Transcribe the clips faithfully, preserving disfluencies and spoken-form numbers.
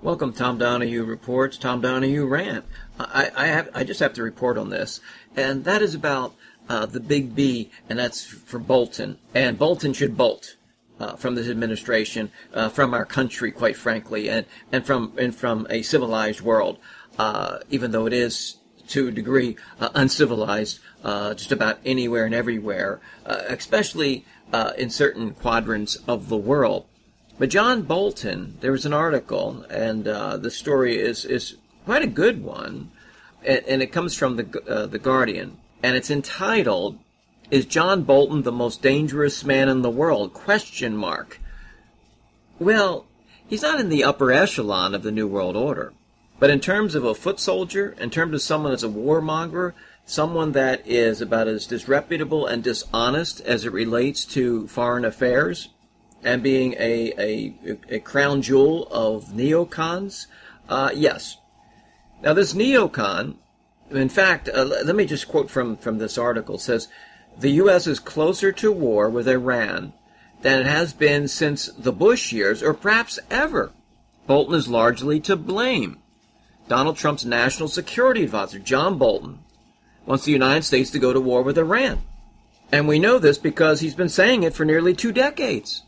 Welcome, Tom Donahue Reports, Tom Donahue Rant. I, I, have, I just have to report on this, and that is about uh, the big B, and that's for Bolton. And Bolton should bolt uh, from this administration, uh, from our country, quite frankly, and, and, from, and from a civilized world, uh, even though it is, to a degree, uh, uncivilized, uh, just about anywhere and everywhere, uh, especially uh, in certain quadrants of the world. But John Bolton, there was an article, and uh, the story is, is quite a good one, and, and it comes from the uh, the Guardian, and it's entitled, "Is John Bolton the most dangerous man in the world?" Question mark. Well, he's not in the upper echelon of the New World Order, but in terms of a foot soldier, in terms of someone as a warmonger, someone that is about as disreputable and dishonest as it relates to foreign affairs, and being a, a, a crown jewel of neocons, uh, yes. Now, this neocon, in fact, uh, let me just quote from, from this article, it says, "The U S is closer to war with Iran than it has been since the Bush years, or perhaps ever. Bolton is largely to blame. Donald Trump's national security advisor, John Bolton, wants the United States to go to war with Iran. And we know this because he's been saying it for nearly two decades.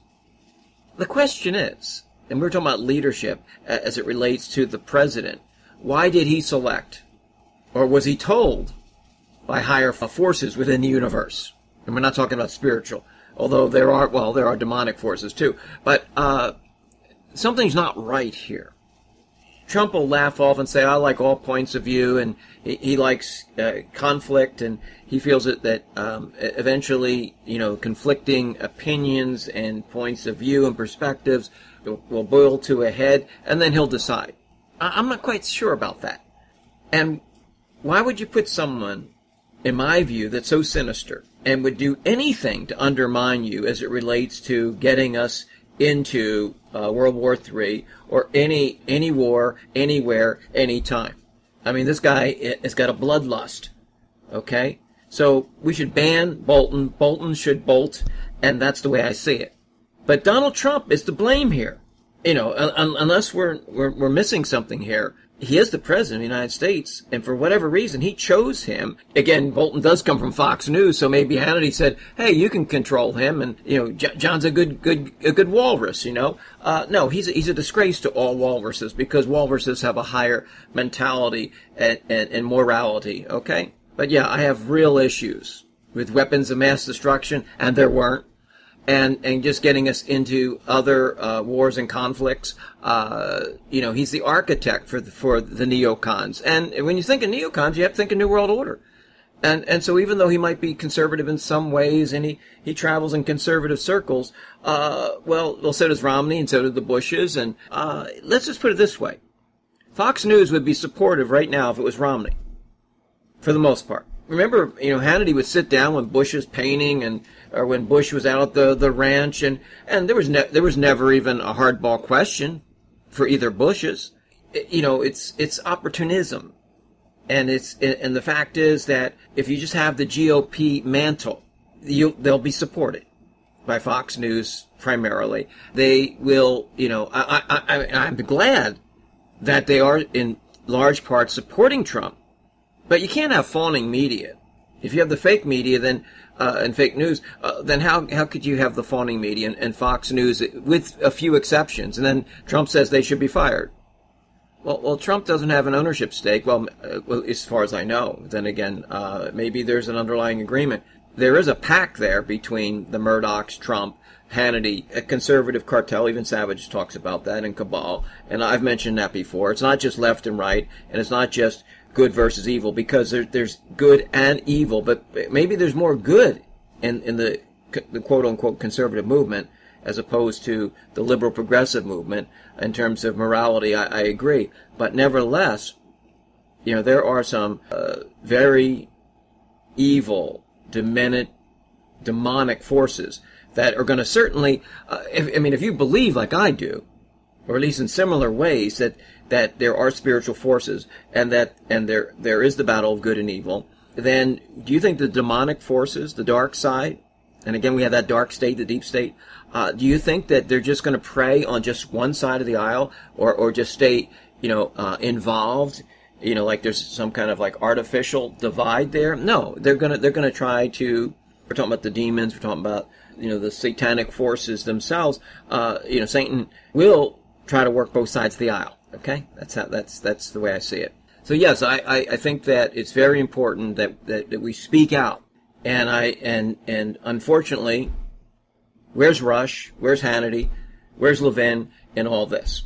The question is, and we're talking about leadership as it relates to the president, why did he select, or was he told by higher forces within the universe? And we're not talking about spiritual, although there are, well, there are demonic forces too. But uh, something's not right here. Trump will laugh off and say, I like all points of view, and he, he likes uh, conflict, and he feels that, that um, eventually, you know, conflicting opinions and points of view and perspectives will, will boil to a head, and then he'll decide. I, I'm not quite sure about that. And why would you put someone, in my view, that's so sinister and would do anything to undermine you as it relates to getting us into uh, World War Three or any any war, anywhere, anytime? I mean, this guy has got a bloodlust, okay? So we should ban Bolton. Bolton should bolt, and that's the way I see it. But Donald Trump is to blame here. You know, un- unless we're, we're we're missing something here. He is the president of the United States, and for whatever reason, he chose him. Again, Bolton does come from Fox News, so maybe Hannity said, "Hey, you can control him," and you know, J- John's a good, good, a good walrus. You know, uh, no, he's a, he's a disgrace to all walruses because walruses have a higher mentality and, and, and morality. Okay, but yeah, I have real issues with weapons of mass destruction, and there weren't. And, and just getting us into other uh, wars and conflicts. Uh, you know, he's the architect for the, for the neocons. And when you think of neocons, you have to think of New World Order. And and so even though he might be conservative in some ways, and he, he travels in conservative circles, uh, well, well, so does Romney, and so do the Bushes. And uh, let's just put it this way: Fox News would be supportive right now if it was Romney, for the most part. Remember, you know, Hannity would sit down when Bush was painting, and or when Bush was out at the, the ranch, and, and there was ne- there was never even a hardball question for either Bushes. It, you know, it's it's opportunism, and it's and the fact is that if you just have the G O P mantle, you they'll be supported by Fox News primarily. They will, you know, I I, I I'm glad that they are in large part supporting Trump. But you can't have fawning media. If you have the fake media, then uh, and fake news, uh, then how how could you have the fawning media and, and Fox News with a few exceptions? And then Trump says they should be fired. Well, well, Trump doesn't have an ownership stake. Well, uh, well as far as I know. Then again, uh, maybe there's an underlying agreement. There is a pact there between the Murdochs, Trump, Hannity, a conservative cartel. Even Savage talks about that, and cabal. And I've mentioned that before. It's not just left and right, and it's not just good versus evil, because there, there's good and evil, but maybe there's more good in, in the, the quote-unquote conservative movement as opposed to the liberal progressive movement in terms of morality. I, I agree. But nevertheless, you know, there are some uh, very evil, demonic, demonic forces that are going to certainly, uh, if, I mean, if you believe like I do, or at least in similar ways, that that there are spiritual forces, and that and there there is the battle of good and evil, then do you think the demonic forces, the dark side, and again we have that dark state, the deep state, uh, do you think that they're just going to prey on just one side of the aisle, or, or just stay, you know, uh, involved? You know, like there's some kind of like artificial divide there? No, they're gonna they're gonna try to. We're talking about the demons. We're talking about, you know, the satanic forces themselves. Uh, you know, Satan will try to work both sides of the aisle. Okay, that's how that's that's the way I see it. So yes, I, I, I think that it's very important that, that, that we speak out. And I and and unfortunately, where's Rush? Where's Hannity? Where's Levin in all this?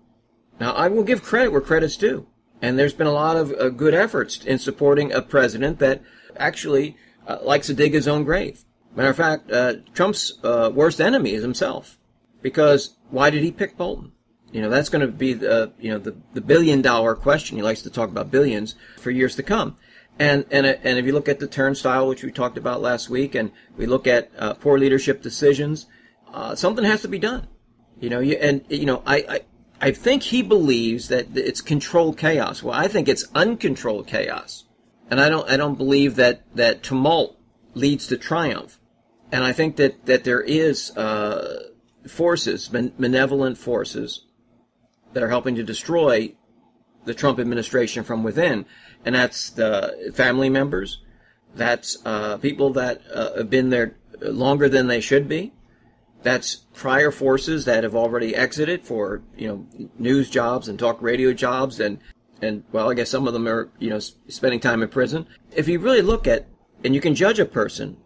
Now I will give credit where credit's due. And there's been a lot of uh, good efforts in supporting a president that actually uh, likes to dig his own grave. Matter of fact, uh, Trump's uh, worst enemy is himself. Because why did he pick Bolton? You know, that's going to be the, you know, the, the billion dollar question. He likes to talk about billions for years to come. And, and, and if you look at the turnstile, which we talked about last week, and we look at uh, poor leadership decisions, uh, something has to be done. You know, you, and, you know, I, I, I think he believes that it's controlled chaos. Well, I think it's uncontrolled chaos. And I don't, I don't believe that, that tumult leads to triumph. And I think that, that there is, uh, forces, benevolent forces that are helping to destroy the Trump administration from within. And that's the family members. That's, uh, people that, uh, have been there longer than they should be. That's prior forces that have already exited for, you know, news jobs and talk radio jobs, and, and, well, I guess some of them are, you know, spending time in prison. If you really look at, and you can judge a person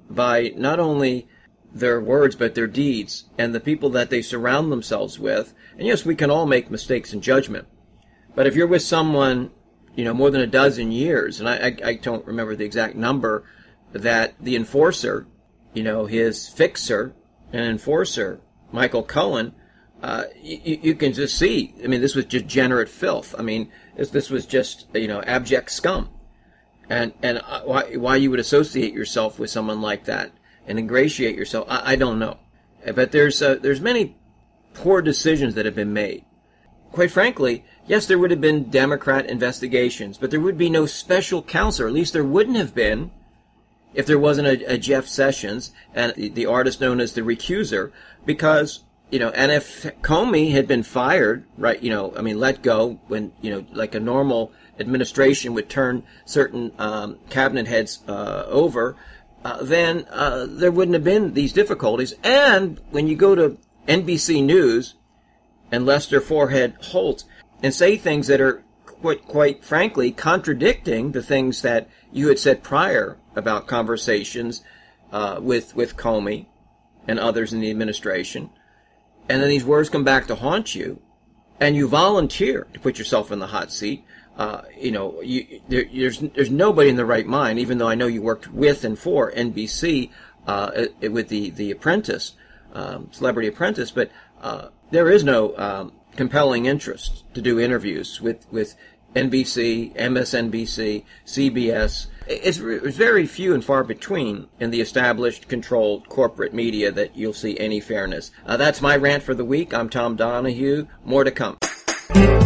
by not only their words, but their deeds and the people that they surround themselves with. And yes, we can all make mistakes in judgment. But if you're with someone, you know, more than a dozen years, and I, I, I don't remember the exact number, that the enforcer, you know, his fixer, an enforcer, Michael Cohen, uh, you, you can just see, I mean, this was degenerate filth. I mean, this, this was just, you know, abject scum. And, and why, why you would associate yourself with someone like that and ingratiate yourself, I, I don't know. But there's, uh, there's many poor decisions that have been made. Quite frankly, yes, there would have been Democrat investigations, but there would be no special counsel, or at least there wouldn't have been, if there wasn't a, a Jeff Sessions, and the, the artist known as the Recuser, because, you know, and if Comey had been fired, right, you know, I mean, let go when, you know, like a normal administration would turn certain um, cabinet heads uh, over, uh, then uh, there wouldn't have been these difficulties. And when you go to N B C News and Lester Forehead Holt and say things that are quite, quite frankly contradicting the things that you had said prior about conversations uh, with with Comey and others in the administration, and then these words come back to haunt you, and you volunteer to put yourself in the hot seat. Uh, you know, you, there, there's there's nobody in the right mind. Even though I know you worked with and for N B C uh, with the the Apprentice, um, Celebrity Apprentice, but uh, there is no um, compelling interest to do interviews with with N B C, M S N B C, C B S. It's, it's very few and far between in the established, controlled corporate media that you'll see any fairness. Uh, that's my rant for the week. I'm Tom Donahue. More to come.